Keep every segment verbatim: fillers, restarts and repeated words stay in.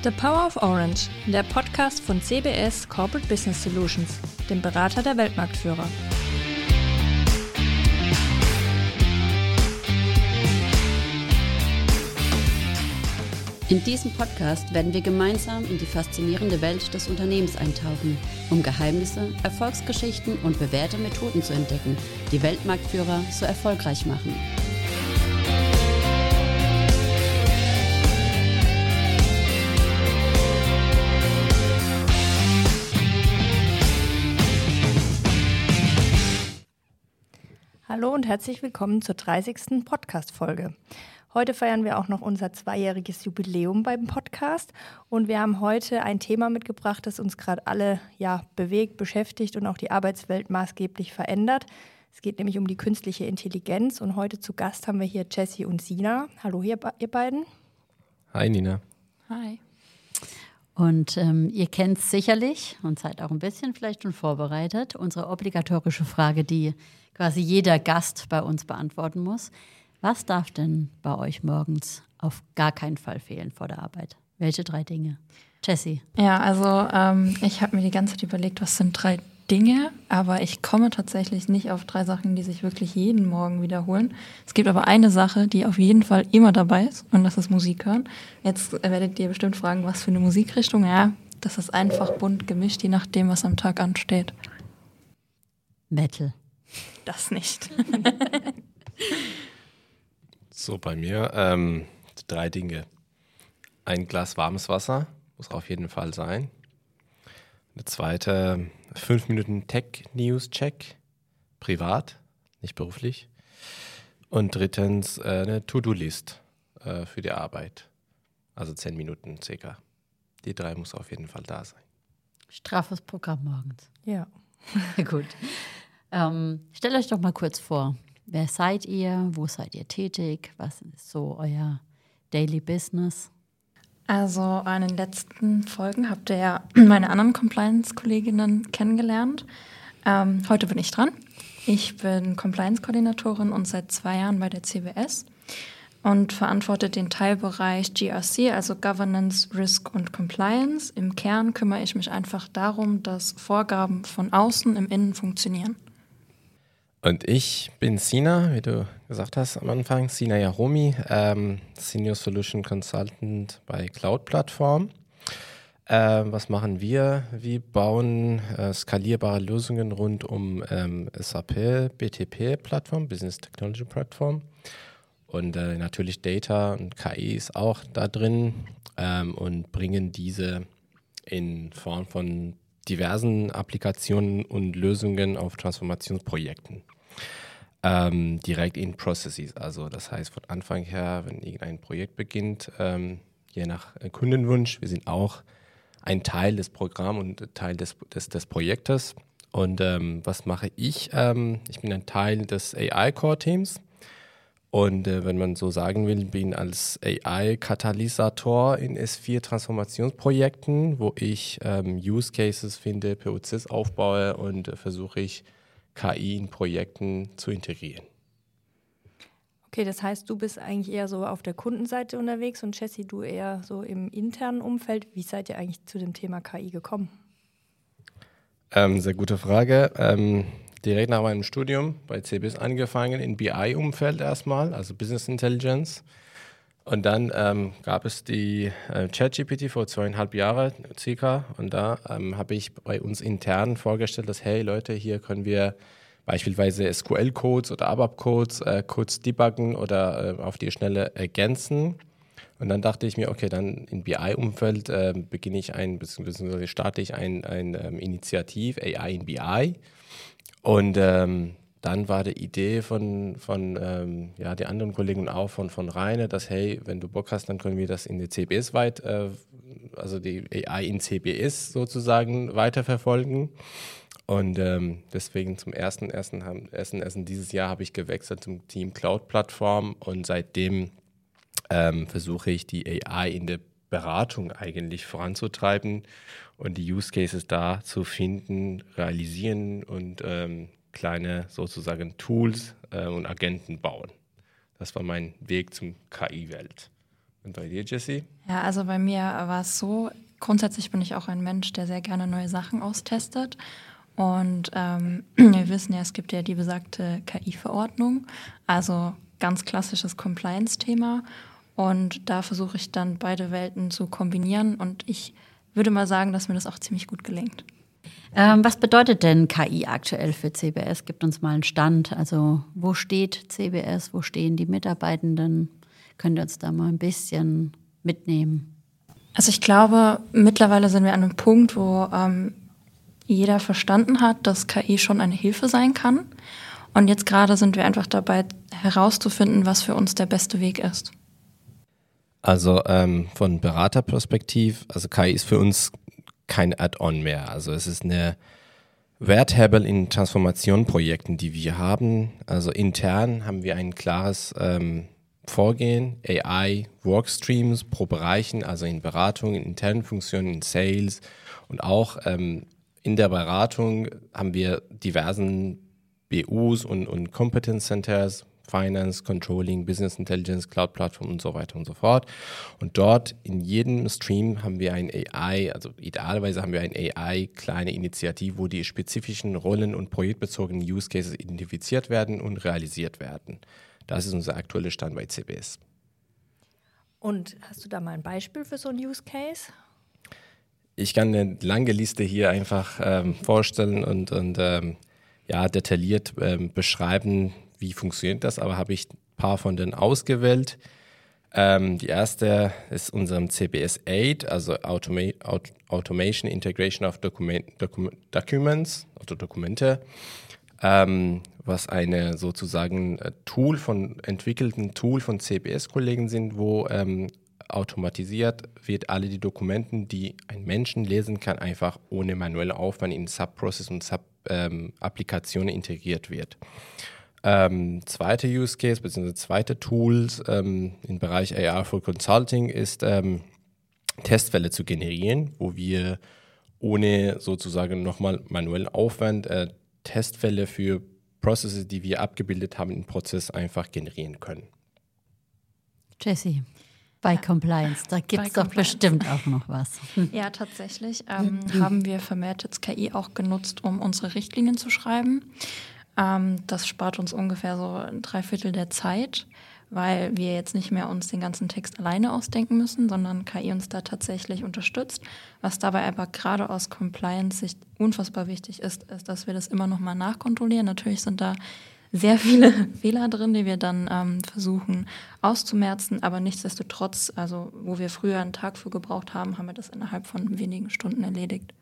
The Power of Orange, der Podcast von C B S Corporate Business Solutions, dem Berater der Weltmarktführer. In diesem Podcast werden wir gemeinsam in die faszinierende Welt des Unternehmens eintauchen, um Geheimnisse, Erfolgsgeschichten und bewährte Methoden zu entdecken, die Weltmarktführer so erfolgreich machen. Hallo und herzlich willkommen zur dreißigsten Podcast-Folge. Heute feiern wir auch noch unser zweijähriges Jubiläum beim Podcast und wir haben heute ein Thema mitgebracht, das uns gerade alle ja, bewegt, beschäftigt und auch die Arbeitswelt maßgeblich verändert. Es geht nämlich um die künstliche Intelligenz und heute zu Gast haben wir hier Jessie und Sina. Hallo ihr, ihr beiden. Hi Nina. Hi. Und ähm, ihr kennt es sicherlich und seid auch ein bisschen vielleicht schon vorbereitet. Unsere obligatorische Frage, die quasi jeder Gast bei uns beantworten muss. Was darf denn bei euch morgens auf gar keinen Fall fehlen vor der Arbeit? Welche drei Dinge? Jessie. Ja, also ähm, ich habe mir die ganze Zeit überlegt, was sind drei Dinge, aber ich komme tatsächlich nicht auf drei Sachen, die sich wirklich jeden Morgen wiederholen. Es gibt aber eine Sache, die auf jeden Fall immer dabei ist und das ist Musik hören. Jetzt werdet ihr bestimmt fragen, was für eine Musikrichtung? Ja, das ist einfach bunt gemischt, je nachdem, was am Tag ansteht. Metal. Das nicht. So, bei mir ähm, drei Dinge. Ein Glas warmes Wasser muss auf jeden Fall sein. Eine zweite, fünf Minuten Tech-News-Check, privat, nicht beruflich. Und drittens äh, eine To-Do-List äh, für die Arbeit. Also zehn Minuten circa. Die drei muss auf jeden Fall da sein. Straffes Programm morgens. Ja. Gut. Ähm, stellt euch doch mal kurz vor. Wer seid ihr? Wo seid ihr tätig? Was ist so euer Daily Business? Also in den letzten Folgen habt ihr ja meine anderen Compliance-Kolleginnen kennengelernt. Ähm, heute bin ich dran. Ich bin Compliance-Koordinatorin und seit zwei Jahren bei der C B S und verantworte den Teilbereich G R C, also Governance, Risk und Compliance. Im Kern kümmere ich mich einfach darum, dass Vorgaben von außen im Innen funktionieren. Und ich bin Sina, wie du gesagt hast am Anfang, Sina Yahomi, ähm, Senior Solution Consultant bei Cloud Plattform. Ähm, was machen wir? Wir bauen äh, skalierbare Lösungen rund um ähm, S A P, B T P-Plattform, Business Technology Plattform. Und äh, natürlich Data und K I ist auch da drin ähm, und bringen diese in Form von diversen Applikationen und Lösungen auf Transformationsprojekten ähm, direkt in Processes. Also das heißt von Anfang her, wenn irgendein Projekt beginnt, ähm, je nach Kundenwunsch, wir sind auch ein Teil des Programms und Teil des, des, des Projektes. Und ähm, was mache ich? Ähm, ich bin ein Teil des A I-Core-Teams. Und äh, wenn man so sagen will, bin als A I-Katalysator in S vier Transformationsprojekten, wo ich ähm, Use Cases finde, P O Cs aufbaue und äh, versuche ich K I in Projekten zu integrieren. Okay, das heißt, du bist eigentlich eher so auf der Kundenseite unterwegs und Jessie, du eher so im internen Umfeld. Wie seid ihr eigentlich zu dem Thema K I gekommen? Ähm, sehr gute Frage. Ähm, Direkt nach meinem Studium bei C B S angefangen, im B I-Umfeld erstmal, also Business Intelligence. Und dann ähm, gab es die äh, ChatGPT vor zweieinhalb Jahren circa. Und da ähm, habe ich bei uns intern vorgestellt, dass, hey Leute, hier können wir beispielsweise S Q L-Codes oder A B A P-Codes äh, kurz debuggen oder äh, auf die Schnelle ergänzen. Und dann dachte ich mir, okay, dann im B I-Umfeld äh, beginne ich ein, beziehungsweise starte ich ein, ein ähm, Initiativ, A I in B I. Und ähm, dann war die Idee von, von ähm, ja, die anderen Kollegen auch von, von Rainer, dass hey, wenn du Bock hast, dann können wir das in der C B S weit, äh, also die A I in C B S sozusagen weiterverfolgen. Und ähm, deswegen zum ersten ersten haben, ersten ersten dieses Jahr habe ich gewechselt zum Team Cloud Plattform und seitdem ähm, versuche ich die A I in der Beratung eigentlich voranzutreiben und die Use Cases da zu finden, realisieren und ähm, kleine sozusagen Tools äh, und Agenten bauen. Das war mein Weg zum K I-Welt. Und bei dir, Jessie? Ja, also bei mir war es so, grundsätzlich bin ich auch ein Mensch, der sehr gerne neue Sachen austestet. Und ähm, wir wissen ja, es gibt ja die besagte K I-Verordnung, also ganz klassisches Compliance-Thema. Und da versuche ich dann beide Welten zu kombinieren. Und ich würde mal sagen, dass mir das auch ziemlich gut gelingt. Ähm, was bedeutet denn K I aktuell für C B S? Gibt uns mal einen Stand. Also wo steht C B S, wo stehen die Mitarbeitenden? Könnt ihr uns da mal ein bisschen mitnehmen? Also ich glaube, mittlerweile sind wir an einem Punkt, wo ähm, jeder verstanden hat, dass K I schon eine Hilfe sein kann. Und jetzt gerade sind wir einfach dabei, herauszufinden, was für uns der beste Weg ist. Also ähm, von Beraterperspektiv, also K I ist für uns kein Add-on mehr. Also es ist eine Werthebel in Transformationprojekten, die wir haben. Also intern haben wir ein klares ähm, Vorgehen, A I-Workstreams pro Bereichen, also in Beratung, in internen Funktionen, in Sales und auch ähm, in der Beratung haben wir diversen B Us und, und Competence Centers, Finance, Controlling, Business Intelligence, Cloud Plattform und so weiter und so fort. Und dort in jedem Stream haben wir ein A I, also idealerweise haben wir ein A I, kleine Initiative, wo die spezifischen Rollen und projektbezogenen Use Cases identifiziert werden und realisiert werden. Das ist unser aktueller Stand bei C B S. Und hast du da mal ein Beispiel für so einen Use Case? Ich kann eine lange Liste hier einfach ähm, vorstellen und, und ähm, ja, detailliert ähm, beschreiben, wie funktioniert das, aber habe ich ein paar von denen ausgewählt. Ähm, die erste ist unserem C B S acht, also Automa- Aut- Automation Integration of Document, Docu- Documents, also Dokumente, ähm, was eine sozusagen äh, Tool von entwickelten Tool von C B S-Kollegen sind, wo ähm, automatisiert wird alle die Dokumenten, die ein Menschen lesen kann, einfach ohne manuellen Aufwand in Subprocess und Sub-Applikationen ähm, integriert wird. Ähm, zweiter Use Case bzw. zweite Tools ähm, im Bereich A R for Consulting ist ähm, Testfälle zu generieren, wo wir ohne sozusagen nochmal manuellen Aufwand äh, Testfälle für Prozesse, die wir abgebildet haben im Prozess, einfach generieren können. Jessie, bei Compliance, da gibt es doch Compliance. bestimmt auch noch was. Ja, tatsächlich ähm, haben wir vermehrt jetzt K I auch genutzt, um unsere Richtlinien zu schreiben. Ähm, das spart uns ungefähr so ein Dreiviertel der Zeit, weil wir jetzt nicht mehr uns den ganzen Text alleine ausdenken müssen, sondern K I uns da tatsächlich unterstützt. Was dabei aber gerade aus Compliance-Sicht unfassbar wichtig ist, ist, dass wir das immer noch mal nachkontrollieren. Natürlich sind da sehr viele Fehler drin, die wir dann ähm, versuchen auszumerzen, aber nichtsdestotrotz, also wo wir früher einen Tag für gebraucht haben, haben wir das innerhalb von wenigen Stunden erledigt.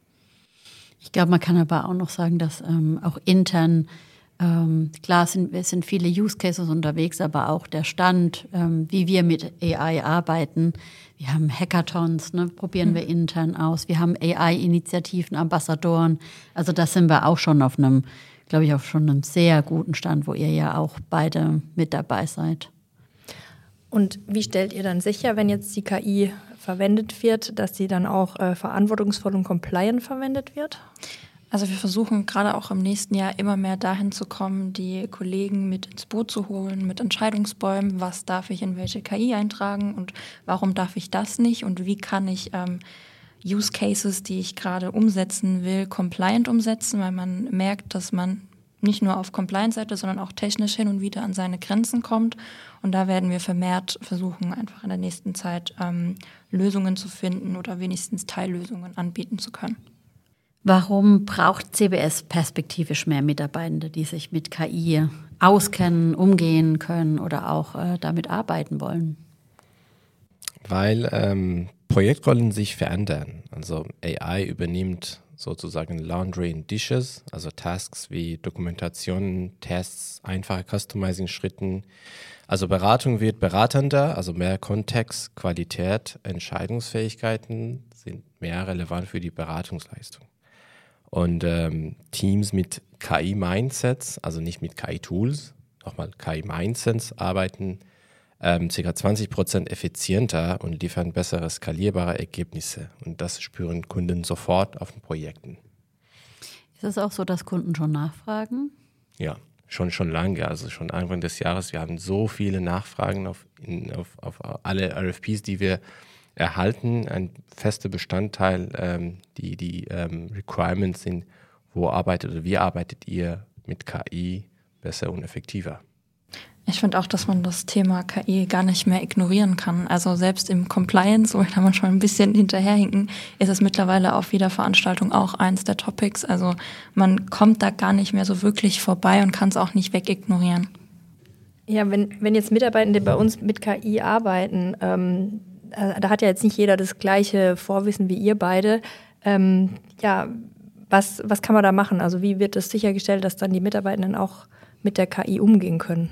Ich glaube, man kann aber auch noch sagen, dass ähm, auch intern, ähm, klar sind, es sind viele Use Cases unterwegs, aber auch der Stand, ähm, wie wir mit A I arbeiten. Wir haben Hackathons, ne, probieren mhm. wir intern aus. Wir haben A I-Initiativen, Ambassadoren. Also da sind wir auch schon auf einem, glaube ich, auf schon einem sehr guten Stand, wo ihr ja auch beide mit dabei seid. Und wie stellt ihr dann sicher, wenn jetzt die K I verwendet wird, dass sie dann auch äh, verantwortungsvoll und compliant verwendet wird? Also wir versuchen gerade auch im nächsten Jahr immer mehr dahin zu kommen, die Kollegen mit ins Boot zu holen, mit Entscheidungsbäumen, was darf ich in welche K I eintragen und warum darf ich das nicht und wie kann ich ähm, Use Cases, die ich gerade umsetzen will, compliant umsetzen, weil man merkt, dass man nicht nur auf Compliance-Seite, sondern auch technisch hin und wieder an seine Grenzen kommt. Und da werden wir vermehrt versuchen, einfach in der nächsten Zeit ähm, Lösungen zu finden oder wenigstens Teillösungen anbieten zu können. Warum braucht C B S perspektivisch mehr Mitarbeitende, die sich mit K I auskennen, umgehen können oder auch äh, damit arbeiten wollen? Weil ähm, Projektrollen sich verändern. Also A I übernimmt sozusagen Laundry in Dishes, also Tasks wie Dokumentationen, Tests, einfache Customizing-Schritten. Also Beratung wird beratender, also mehr Kontext, Qualität, Entscheidungsfähigkeiten sind mehr relevant für die Beratungsleistung. Und ähm, Teams mit K I-Mindsets, also nicht mit K I-Tools, nochmal K I-Mindsets arbeiten ähm, ca. zwanzig Prozent effizienter und liefern bessere skalierbare Ergebnisse. Und das spüren Kunden sofort auf den Projekten. Ist es auch so, dass Kunden schon nachfragen? Ja, schon schon lange, also schon Anfang des Jahres. Wir haben so viele Nachfragen auf, in, auf, auf alle R F Ps, die wir erhalten. Ein fester Bestandteil, ähm, die, die ähm, Requirements sind, wo arbeitet oder wie arbeitet ihr mit K I besser und effektiver? Ich finde auch, dass man das Thema K I gar nicht mehr ignorieren kann. Also selbst im Compliance, wo wir schon ein bisschen hinterherhinken, ist es mittlerweile auf jeder Veranstaltung auch eins der Topics. Also man kommt da gar nicht mehr so wirklich vorbei und kann es auch nicht wegignorieren. Ja, wenn, wenn jetzt Mitarbeitende bei uns mit K I arbeiten, ähm, da hat ja jetzt nicht jeder das gleiche Vorwissen wie ihr beide. Ähm, ja, was, was kann man da machen? Also wie wird es sichergestellt, dass dann die Mitarbeitenden auch mit der K I umgehen können?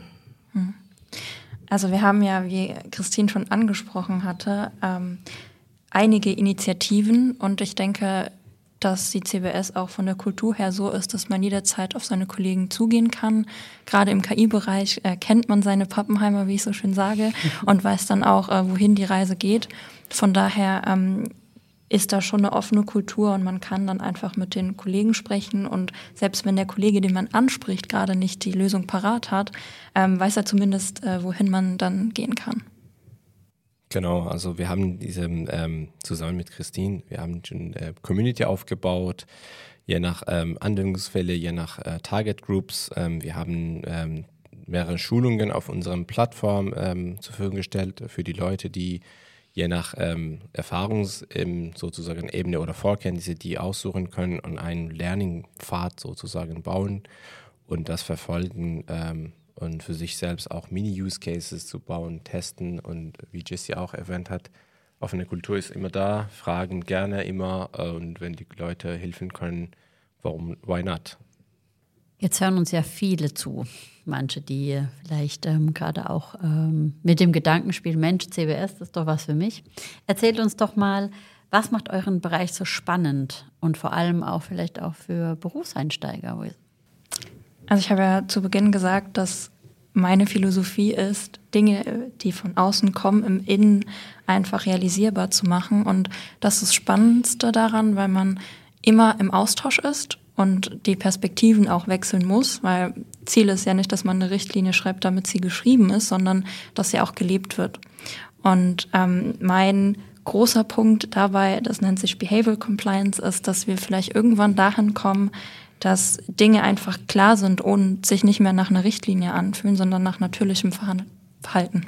Also wir haben ja, wie Christine schon angesprochen hatte, ähm, einige Initiativen und ich denke, dass die C B S auch von der Kultur her so ist, dass man jederzeit auf seine Kollegen zugehen kann. Gerade im K I-Bereich äh, kennt man seine Pappenheimer, wie ich so schön sage, und weiß dann auch, äh, wohin die Reise geht. Von daher ähm, ist da schon eine offene Kultur und man kann dann einfach mit den Kollegen sprechen und selbst wenn der Kollege, den man anspricht, gerade nicht die Lösung parat hat, ähm, weiß er zumindest, äh, wohin man dann gehen kann. Genau, also wir haben diese, ähm, zusammen mit Christine, wir haben eine äh, Community aufgebaut, je nach ähm, Anwendungsfälle, je nach äh, Target Groups. Ähm, wir haben ähm, mehrere Schulungen auf unserer Plattform ähm, zur Verfügung gestellt für die Leute, die je nach ähm, Erfahrungs- ähm, sozusagen Ebene oder Vorkenntnisse, die aussuchen können und einen Learning-Pfad sozusagen bauen und das verfolgen ähm, und für sich selbst auch Mini-Use-Cases zu bauen, testen und wie Jessie auch erwähnt hat, offene Kultur ist immer da, fragen gerne immer und wenn die Leute helfen können, warum, why not? Jetzt hören uns ja viele zu. Manche, die vielleicht ähm, gerade auch ähm, mit dem Gedanken spielen, Mensch, C B S, das ist doch was für mich. Erzählt uns doch mal, was macht euren Bereich so spannend und vor allem auch vielleicht auch für Berufseinsteiger? Also ich habe ja zu Beginn gesagt, dass meine Philosophie ist, Dinge, die von außen kommen, im Innen einfach realisierbar zu machen. Und das ist das Spannendste daran, weil man immer im Austausch ist und die Perspektiven auch wechseln muss, weil Ziel ist ja nicht, dass man eine Richtlinie schreibt, damit sie geschrieben ist, sondern dass sie auch gelebt wird. Und ähm, mein großer Punkt dabei, das nennt sich Behavioral Compliance, ist, dass wir vielleicht irgendwann dahin kommen, dass Dinge einfach klar sind und sich nicht mehr nach einer Richtlinie anfühlen, sondern nach natürlichem Verhalten.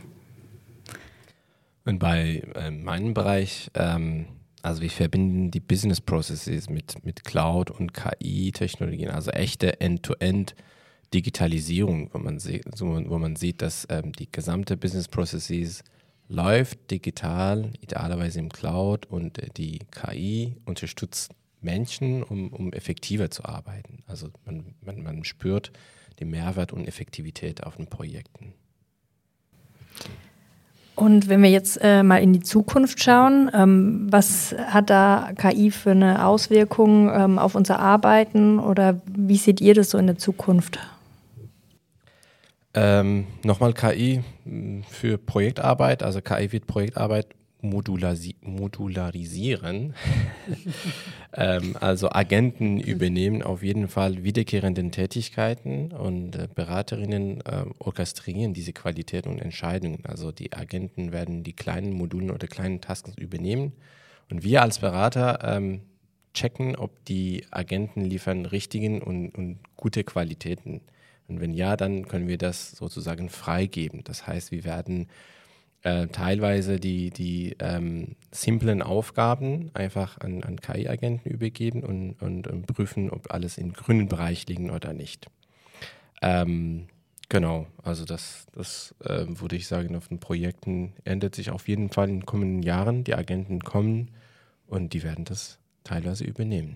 Und bei äh, meinem Bereich, ähm, also wir verbinden die Business Processes mit, mit Cloud und K I-Technologien, also echte End-to-End-Digitalisierung, wo man, se- so, wo man sieht, dass ähm, die gesamte Business Processes läuft digital, idealerweise im Cloud und äh, die K I unterstützt Menschen, um, um effektiver zu arbeiten. Also man, man, man spürt den Mehrwert und Effektivität auf den Projekten. Und wenn wir jetzt äh, mal in die Zukunft schauen, ähm, was hat da K I für eine Auswirkung ähm, auf unser Arbeiten oder wie seht ihr das so in der Zukunft? Ähm, nochmal K I für Projektarbeit, also K I wird Projektarbeit modulasi- modularisieren. ähm, also Agenten übernehmen auf jeden Fall wiederkehrende Tätigkeiten und äh, Beraterinnen äh, orchestrieren diese Qualität und Entscheidungen. Also die Agenten werden die kleinen Modulen oder kleinen Tasks übernehmen und wir als Berater ähm, checken, ob die Agenten liefern richtigen und, und gute Qualitäten. Und wenn ja, dann können wir das sozusagen freigeben. Das heißt, wir werden Äh, teilweise die, die ähm, simplen Aufgaben einfach an, an K I-Agenten übergeben und, und, und prüfen, ob alles im grünen Bereich liegt oder nicht. Ähm, genau, also das, das äh, würde ich sagen, auf den Projekten ändert sich auf jeden Fall in den kommenden Jahren. Die Agenten kommen und die werden das teilweise übernehmen.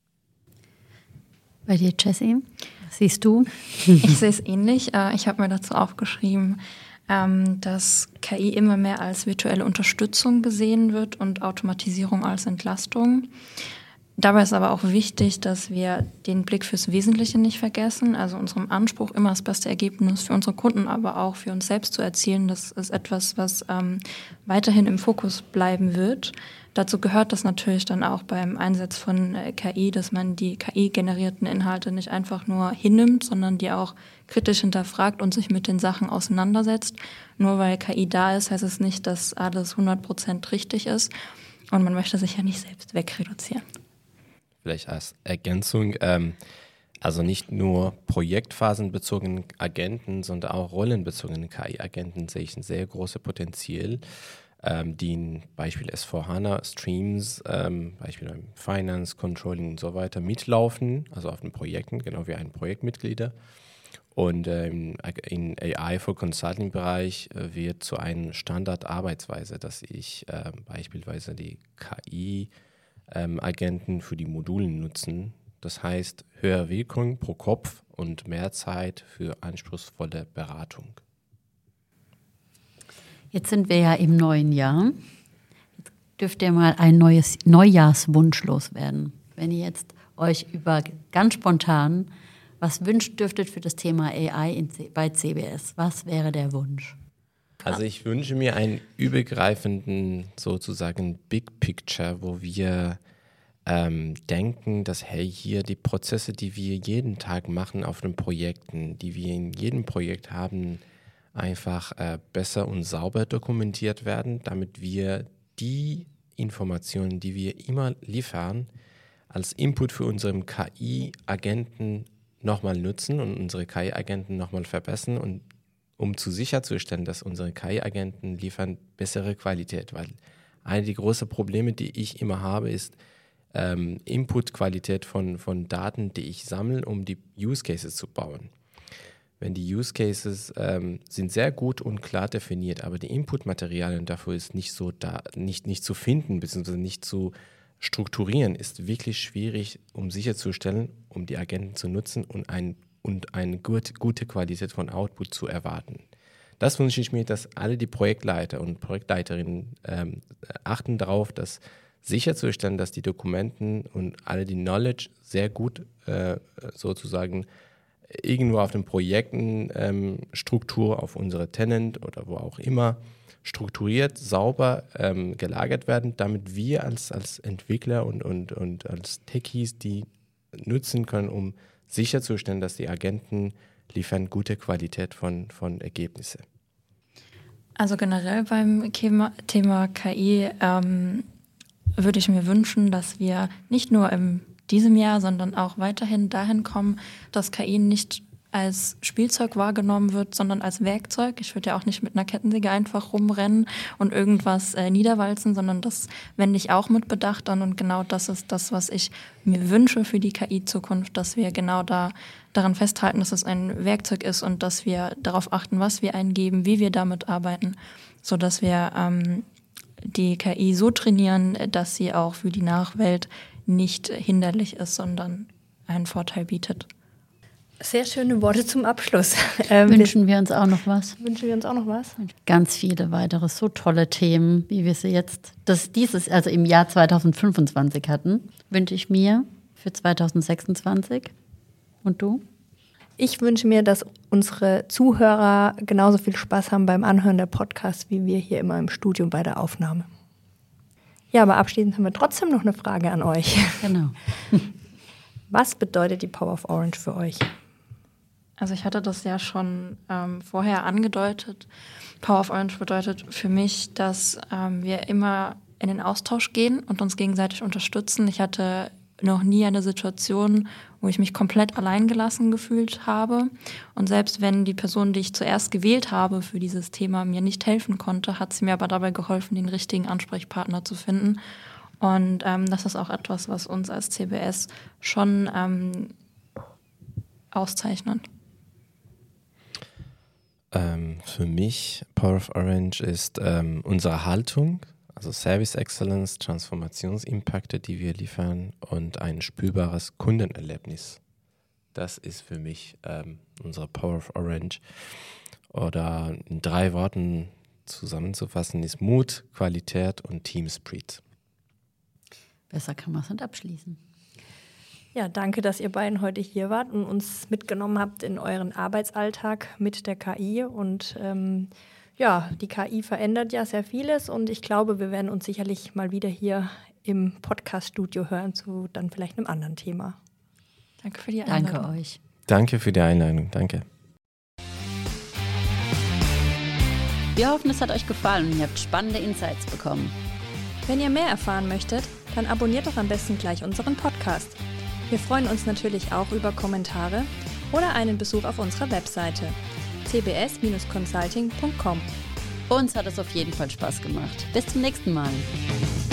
Bei dir, Jessie, was siehst du? Ich sehe es ähnlich. Ich habe mir dazu aufgeschrieben, dass K I immer mehr als virtuelle Unterstützung gesehen wird und Automatisierung als Entlastung. Dabei ist aber auch wichtig, dass wir den Blick fürs Wesentliche nicht vergessen, also unserem Anspruch, immer das beste Ergebnis für unsere Kunden, aber auch für uns selbst zu erzielen. Das ist etwas, was ähm, weiterhin im Fokus bleiben wird. Dazu gehört das natürlich dann auch beim Einsatz von äh, K I, dass man die K I-generierten Inhalte nicht einfach nur hinnimmt, sondern die auch kritisch hinterfragt und sich mit den Sachen auseinandersetzt. Nur weil K I da ist, heißt es nicht, dass alles hundert Prozent richtig ist. Und man möchte sich ja nicht selbst wegreduzieren. Vielleicht als Ergänzung, ähm, also nicht nur projektphasenbezogene Agenten, sondern auch rollenbezogene K I-Agenten sehe ich ein sehr großes Potenzial, ähm, die in Beispiel S vier HANA Streams, ähm, Beispiel beim Finance, Controlling und so weiter mitlaufen, also auf den Projekten, genau wie ein Projektmitglieder. Und ähm, in A I for Consulting-Bereich äh, wird zu einer Standardarbeitsweise, dass ich äh, beispielsweise die K I Ähm, Agenten für die Module nutzen. Das heißt, höhere Wirkung pro Kopf und mehr Zeit für anspruchsvolle Beratung. Jetzt sind wir ja im neuen Jahr. Jetzt dürft ihr mal ein neues Neujahrswunsch loswerden. Wenn ihr jetzt euch über ganz spontan was wünscht dürftet für das Thema A I in C- bei C B S, was wäre der Wunsch? Also ich wünsche mir einen übergreifenden, sozusagen Big Picture, wo wir ähm, denken, dass hey, hier die Prozesse, die wir jeden Tag machen auf den Projekten, die wir in jedem Projekt haben, einfach äh, besser und sauber dokumentiert werden, damit wir die Informationen, die wir immer liefern, als Input für unseren K I-Agenten nochmal nutzen und unsere K I-Agenten nochmal verbessern und um zu sicherzustellen, dass unsere K I-Agenten liefern bessere Qualität, weil eine der großen Probleme, die ich immer habe, ist ähm, Input-Qualität von, von Daten, die ich sammle, um die Use Cases zu bauen. Wenn die Use Cases ähm, sind sehr gut und klar definiert, aber die Input-Materialien dafür ist nicht so da, nicht, nicht zu finden, beziehungsweise nicht zu strukturieren, ist wirklich schwierig, um sicherzustellen, um die Agenten zu nutzen und ein und eine gut, gute Qualität von Output zu erwarten. Das wünsche ich mir, dass alle die Projektleiter und Projektleiterinnen ähm, achten darauf, dass sicherzustellen, dass die Dokumenten und alle die Knowledge sehr gut äh, sozusagen irgendwo auf den Projekten ähm, Struktur auf unsere Tenant oder wo auch immer strukturiert, sauber ähm, gelagert werden, damit wir als, als Entwickler und, und, und als Techies die nutzen können, um sicherzustellen, dass die Agenten liefern gute Qualität von, von Ergebnissen. Also generell beim Thema K I ähm, würde ich mir wünschen, dass wir nicht nur in diesem Jahr, sondern auch weiterhin dahin kommen, dass K I nicht als Spielzeug wahrgenommen wird, sondern als Werkzeug. Ich würde ja auch nicht mit einer Kettensäge einfach rumrennen und irgendwas äh, niederwalzen, sondern das wende ich auch mit Bedacht an. Und genau das ist das, was ich mir wünsche für die K I-Zukunft, dass wir genau da daran festhalten, dass es ein Werkzeug ist und dass wir darauf achten, was wir eingeben, wie wir damit arbeiten, sodass wir ähm, die K I so trainieren, dass sie auch für die Nachwelt nicht hinderlich ist, sondern einen Vorteil bietet. Sehr schöne Worte zum Abschluss. Ähm, Wünschen wir uns auch noch was? Wünschen wir uns auch noch was? Ganz viele weitere, so tolle Themen, wie wir sie jetzt, das dieses, also im Jahr zwanzig fünfundzwanzig hatten, wünsche ich mir für zwanzig sechsundzwanzig. Und du? Ich wünsche mir, dass unsere Zuhörer genauso viel Spaß haben beim Anhören der Podcasts, wie wir hier immer im Studium bei der Aufnahme. Ja, aber abschließend haben wir trotzdem noch eine Frage an euch. Genau. Was bedeutet die Power of Orange für euch? Also ich hatte das ja schon ähm, vorher angedeutet. Power of Orange bedeutet für mich, dass ähm, wir immer in den Austausch gehen und uns gegenseitig unterstützen. Ich hatte noch nie eine Situation, wo ich mich komplett alleingelassen gefühlt habe. Und selbst wenn die Person, die ich zuerst gewählt habe für dieses Thema, mir nicht helfen konnte, hat sie mir aber dabei geholfen, den richtigen Ansprechpartner zu finden. Und ähm, das ist auch etwas, was uns als C B S schon ähm, auszeichnet. Ähm, für mich, Power of Orange ist ähm, unsere Haltung, also Service Excellence, Transformationsimpakte, die wir liefern und ein spürbares Kundenerlebnis. Das ist für mich ähm, unsere Power of Orange. Oder in drei Worten zusammenzufassen ist Mut, Qualität und Team Spirit. Besser kann man es nicht abschließen. Ja, danke, dass ihr beiden heute hier wart und uns mitgenommen habt in euren Arbeitsalltag mit der K I. Und ähm, ja, die K I verändert ja sehr vieles und ich glaube, wir werden uns sicherlich mal wieder hier im Podcast-Studio hören zu dann vielleicht einem anderen Thema. Danke für die Einladung. Danke euch. Danke für die Einladung. Danke. Wir hoffen, es hat euch gefallen und ihr habt spannende Insights bekommen. Wenn ihr mehr erfahren möchtet, dann abonniert doch am besten gleich unseren Podcast. Wir freuen uns natürlich auch über Kommentare oder einen Besuch auf unserer Webseite c b s Bindestrich consulting Punkt com. Uns hat es auf jeden Fall Spaß gemacht. Bis zum nächsten Mal.